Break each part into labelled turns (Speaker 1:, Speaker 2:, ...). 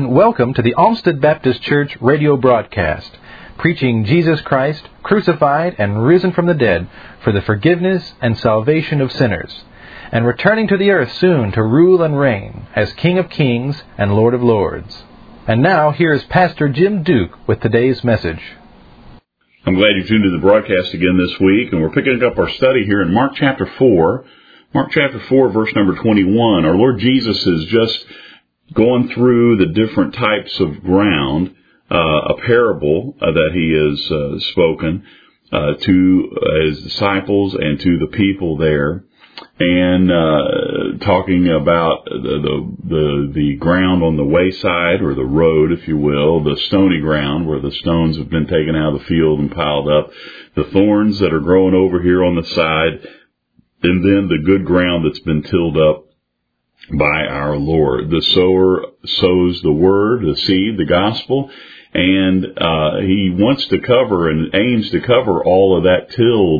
Speaker 1: and welcome to the Olmsted Baptist Church radio broadcast, preaching Jesus Christ, crucified and risen from the dead for the forgiveness and salvation of sinners, and returning to the earth soon to rule and reign as King of Kings and Lord of Lords. And now, here is Pastor Jim Duke with today's message.
Speaker 2: I'm glad you tuned in to the broadcast again this week, and we're picking up our study here in Mark chapter 4. Mark chapter 4, verse number 21. Our Lord Jesus has just gone through the different types of ground, a parable that he has spoken to his disciples and to the people there, and talking about the ground on the wayside, or the road, if you will, the stony ground where the stones have been taken out of the field and piled up, the thorns that are growing over here on the side, and then the good ground that's been tilled up by our Lord. The sower sows the word, the seed, the gospel, and he wants to cover and aims to cover all of that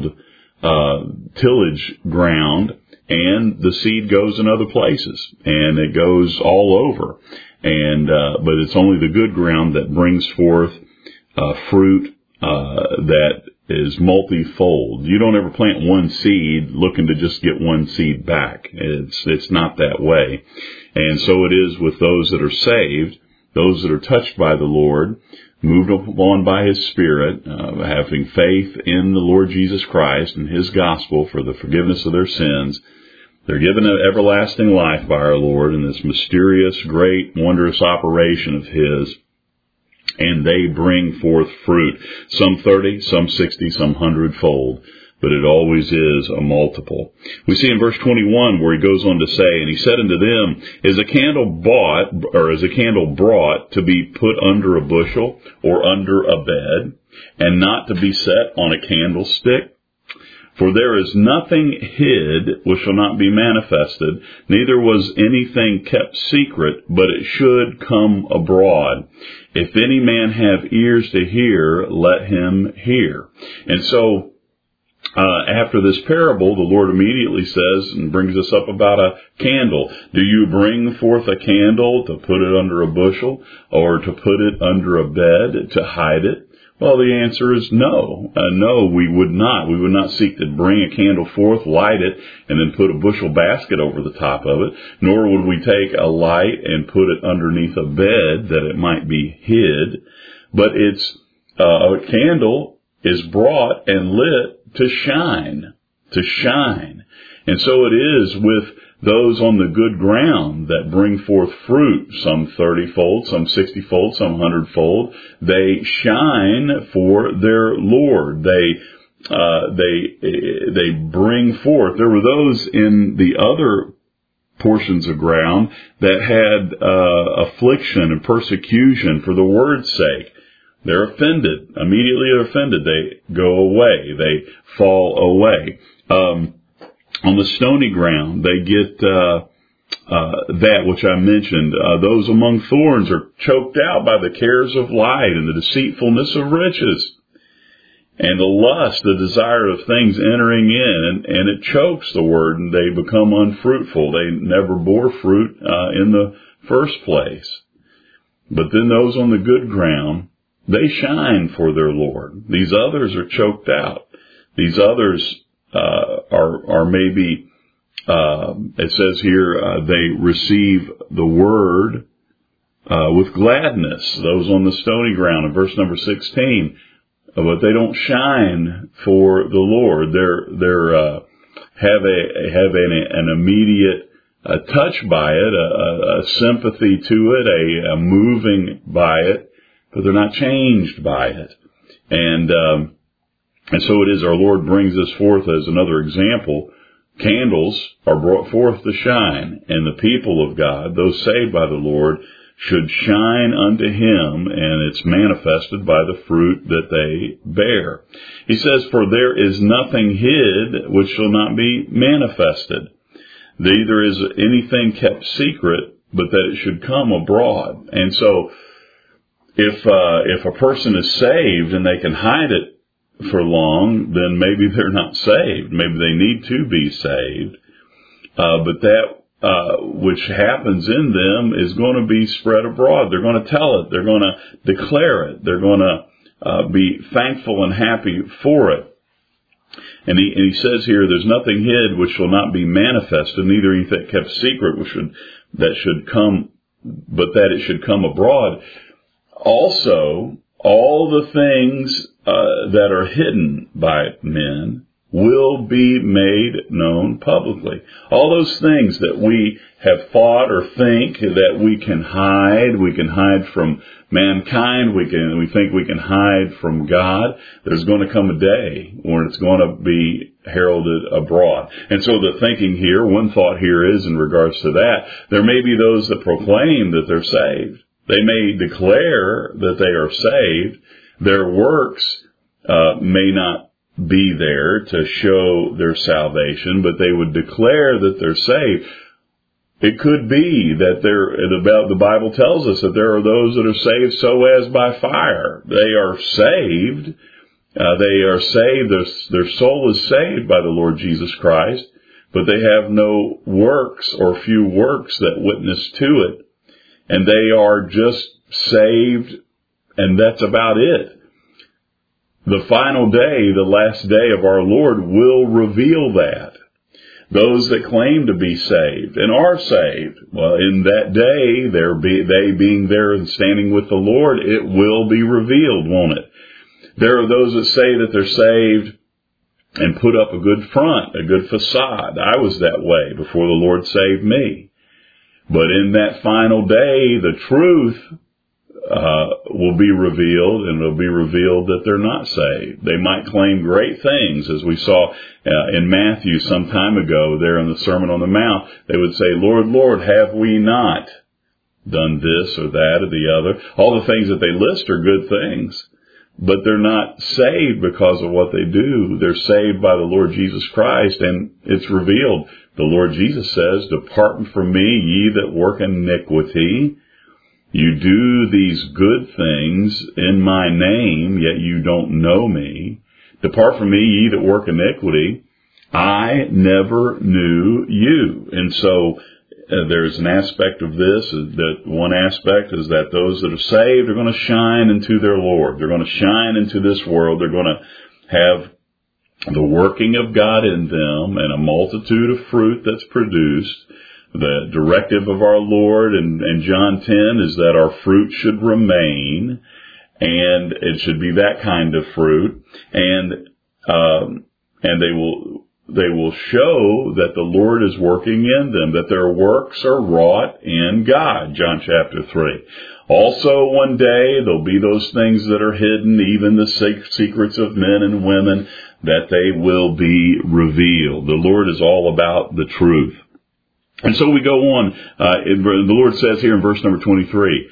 Speaker 2: tillage ground, and the seed goes in other places, and it goes all over. And but it's only the good ground that brings forth fruit that is multifold. You don't ever plant one seed looking to just get one seed back. It's not that way. And so it is with those that are saved, those that are touched by the Lord, moved on by His Spirit, having faith in the Lord Jesus Christ and His gospel for the forgiveness of their sins. They're given an everlasting life by our Lord in this mysterious, great, wondrous operation of His. And they bring forth fruit, some 30, some 60, some 100-fold, but it always is a multiple. We see in verse 21 where he goes on to say, and he said unto them, is a candle brought to be put under a bushel or under a bed, and not to be set on a candlestick? For there is nothing hid which shall not be manifested, neither was anything kept secret, but it should come abroad. If any man have ears to hear, let him hear. And so, after this parable, the Lord immediately says and brings us up about a candle. Do you bring forth a candle to put it under a bushel, or to put it under a bed to hide it? Well, the answer is no. No, we would not. We would not seek to bring a candle forth, light it, and then put a bushel basket over the top of it. Nor would we take a light and put it underneath a bed that it might be hid. But a candle is brought and lit to shine. And so it is with those on the good ground that bring forth fruit, some 30-fold, some 60-fold, some 100-fold. They shine for their Lord. They bring forth. There were those in the other portions of ground that had affliction and persecution for the word's sake. They're offended. Immediately they're offended. They go away. They fall away. On the stony ground, they get that which I mentioned. Those among thorns are choked out by the cares of life and the deceitfulness of riches, and the lust, the desire of things entering in, and it chokes the word, and they become unfruitful. They never bore fruit in the first place. But then those on the good ground, they shine for their Lord. These others are choked out. These others are maybe, it says here, they receive the word with gladness. Those on the stony ground in verse number 16, but they don't shine for the Lord. They're have an immediate touch by it, a sympathy to it, a moving by it, but they're not changed by it. And so it is our Lord brings us forth as another example. Candles are brought forth to shine, and the people of God, those saved by the Lord, should shine unto Him, and it's manifested by the fruit that they bear. He says, for there is nothing hid which shall not be manifested. Neither is anything kept secret, but that it should come abroad. And so, if a person is saved and they can hide it for long, then maybe they're not saved. Maybe they need to be saved. But that which happens in them is going to be spread abroad. They're going to tell it. They're going to declare it. They're going to be thankful and happy for it. And he says here, there's nothing hid which shall not be manifested, neither anything kept secret that should come, but that it should come abroad. Also, all the things that are hidden by men will be made known publicly. All those things that we have thought or think that we can hide from mankind, we think we can hide from God, there's going to come a day when it's going to be heralded abroad. And so the thinking here, one thought here is in regards to that, there may be those that proclaim that they're saved. They may declare that they are saved. Their works may not be there to show their salvation, but they would declare that they're saved. It could be that the Bible tells us that there are those that are saved so as by fire. They are saved. Their soul is saved by the Lord Jesus Christ, but they have no works or few works that witness to it. And they are just saved, and that's about it. The final day, the last day of our Lord, will reveal that. Those that claim to be saved and are saved, well, in that day, they being there and standing with the Lord, it will be revealed, won't it? There are those that say that they're saved and put up a good front, a good facade. I was that way before the Lord saved me. But in that final day, the truth will be revealed, and it'll be revealed that they're not saved. They might claim great things, as we saw in Matthew some time ago there in the Sermon on the Mount. They would say, Lord, Lord, have we not done this or that or the other? All the things that they list are good things, but they're not saved because of what they do. They're saved by the Lord Jesus Christ, and it's revealed. The Lord Jesus says, depart from me, ye that work iniquity. You do these good things in my name, yet you don't know me. Depart from me, ye that work iniquity. I never knew you. And so there's an aspect of this, that one aspect is that those that are saved are going to shine into their Lord. They're going to shine into this world. They're going to have the working of God in them and a multitude of fruit that's produced. The directive of our Lord in John 10 is that our fruit should remain, and it should be that kind of fruit, and they will show that the Lord is working in them, that their works are wrought in God, John chapter 3. Also, one day, there'll be those things that are hidden, even the secrets of men and women, that they will be revealed. The Lord is all about the truth. And so we go on. The Lord says here in verse number 23,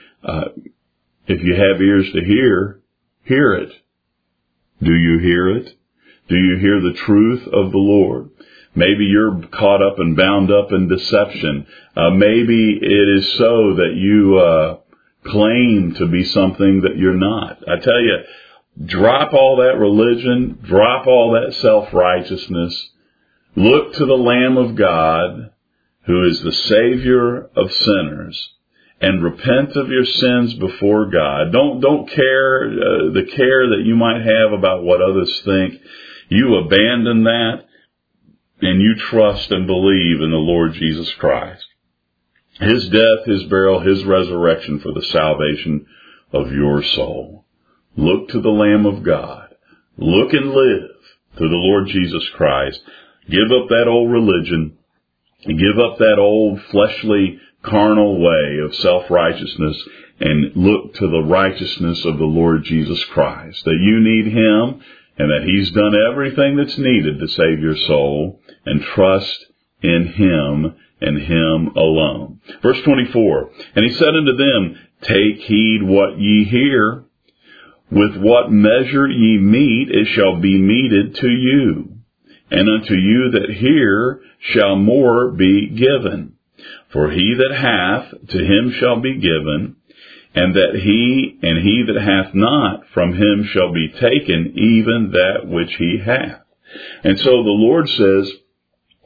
Speaker 2: if you have ears to hear, hear it. Do you hear it? Do you hear the truth of the Lord? Maybe you're caught up and bound up in deception. Maybe it is so that you claim to be something that you're not. I tell you, drop all that religion, drop all that self-righteousness. Look to the Lamb of God, who is the Savior of sinners, and repent of your sins before God. Don't care the care that you might have about what others think. You abandon that, and you trust and believe in the Lord Jesus Christ. His death, His burial, His resurrection for the salvation of your soul. Look to the Lamb of God. Look and live to the Lord Jesus Christ. Give up that old religion. Give up that old fleshly, carnal way of self-righteousness and look to the righteousness of the Lord Jesus Christ. That you need Him and that He's done everything that's needed to save your soul, and trust in Him and Him alone. Verse 24, and He said unto them, take heed what ye hear. With what measure ye mete, it shall be meted to you. And unto you that hear shall more be given. For he that hath, to him shall be given, and he that hath not, from him shall be taken even that which he hath. And so the Lord says,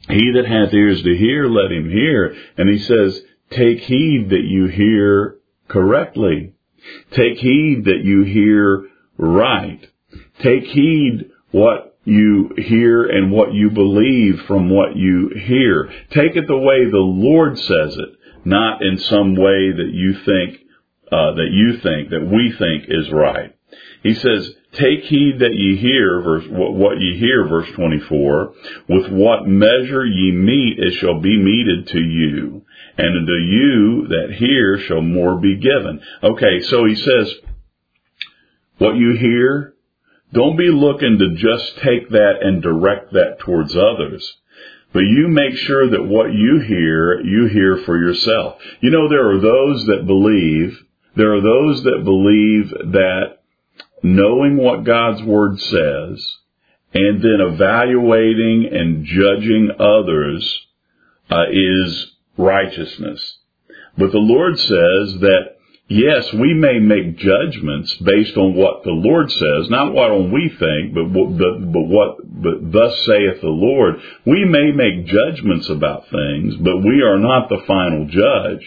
Speaker 2: He that hath ears to hear, let him hear. And he says, take heed that you hear correctly. Take heed that you hear right. Take heed what you hear and what you believe from what you hear. Take it the way the Lord says it, not in some way that you think, that we think is right. He says, take heed that ye hear, what ye hear, verse 24, with what measure ye mete, it shall be meted to you, and unto you that hear shall more be given. Okay, so he says, what you hear, don't be looking to just take that and direct that towards others. But you make sure that what you hear for yourself. You know, there are those that believe that knowing what God's Word says and then evaluating and judging others is righteousness. But the Lord says that, yes, we may make judgments based on what the Lord says, not what we think, but thus saith the Lord. We may make judgments about things, but we are not the final judge.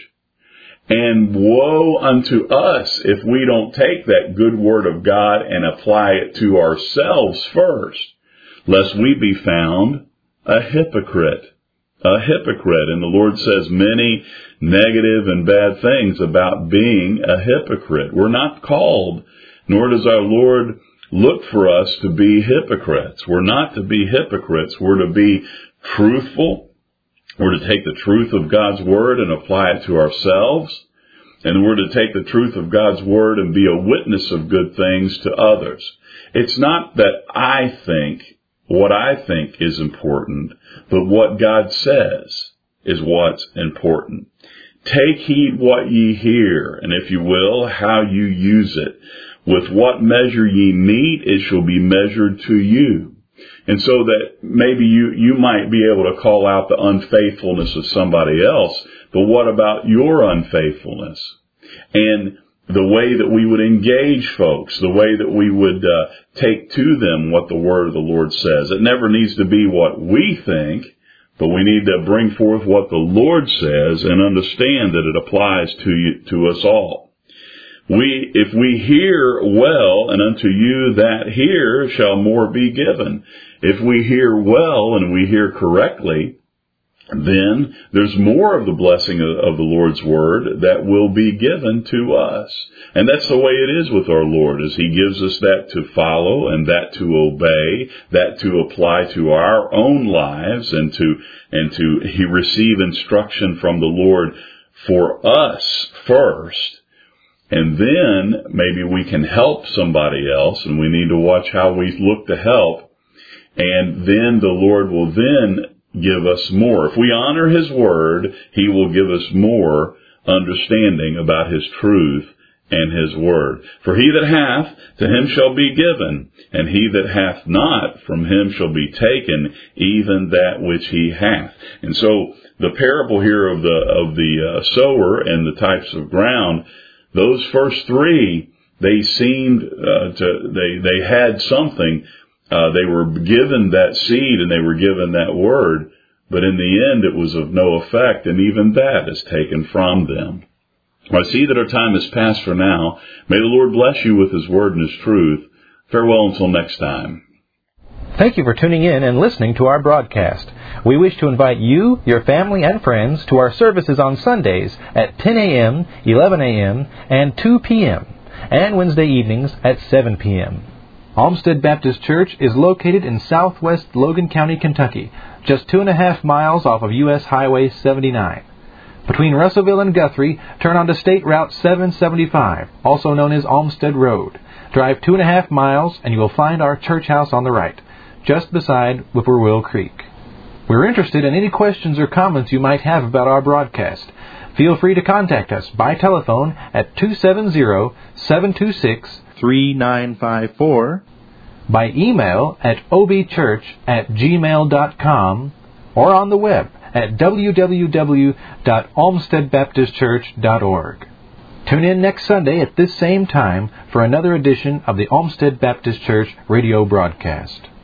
Speaker 2: And woe unto us if we don't take that good word of God and apply it to ourselves first, lest we be found a hypocrite. A hypocrite. And the Lord says many negative and bad things about being a hypocrite. We're not called, nor does our Lord look for us to be hypocrites. We're not to be hypocrites. We're to be truthful. We're to take the truth of God's Word and apply it to ourselves. And we're to take the truth of God's Word and be a witness of good things to others. It's not that I think what I think is important, but what God says is what's important. Take heed what ye hear, and if you will, how you use it. With what measure ye mete, it shall be measured to you. And so that maybe you might be able to call out the unfaithfulness of somebody else, but what about your unfaithfulness? And the way that we would engage folks, the way that we would take to them what the Word of the Lord says. It never needs to be what we think, but we need to bring forth what the Lord says and understand that it applies to us all. If we hear well, and unto you that hear shall more be given. If we hear well and we hear correctly, then there's more of the blessing of the Lord's Word that will be given to us. And that's the way it is with our Lord, is He gives us that to follow and that to obey, that to apply to our own lives, and to He receive instruction from the Lord for us first. And then maybe we can help somebody else, and we need to watch how we look to help. And then the Lord will then give us more. If we honor His Word, He will give us more understanding about His truth and His Word. For he that hath, to him shall be given, and he that hath not, from him shall be taken even that which he hath. And so the parable here of the sower and the types of ground, those first three, they seemed they had something. They were given that seed and they were given that word, but in the end it was of no effect, and even that is taken from them. I see that our time is past for now. May the Lord bless you with His word and His truth. Farewell until next time.
Speaker 1: Thank you for tuning in and listening to our broadcast. We wish to invite you, your family, and friends to our services on Sundays at 10 a.m., 11 a.m., and 2 p.m., and Wednesday evenings at 7 p.m. Olmsted Baptist Church is located in southwest Logan County, Kentucky, just 2.5 miles off of U.S. Highway 79. Between Russellville and Guthrie, turn onto State Route 775, also known as Olmsted Road. Drive 2.5 miles and you will find our church house on the right, just beside Whippoorwill Creek. We're interested in any questions or comments you might have about our broadcast. Feel free to contact us by telephone at 270-726-3954, by email at obchurch@gmail.com, or on the web at www.olmstedbaptistchurch.org. Tune in next Sunday at this same time for another edition of the Olmsted Baptist Church radio broadcast.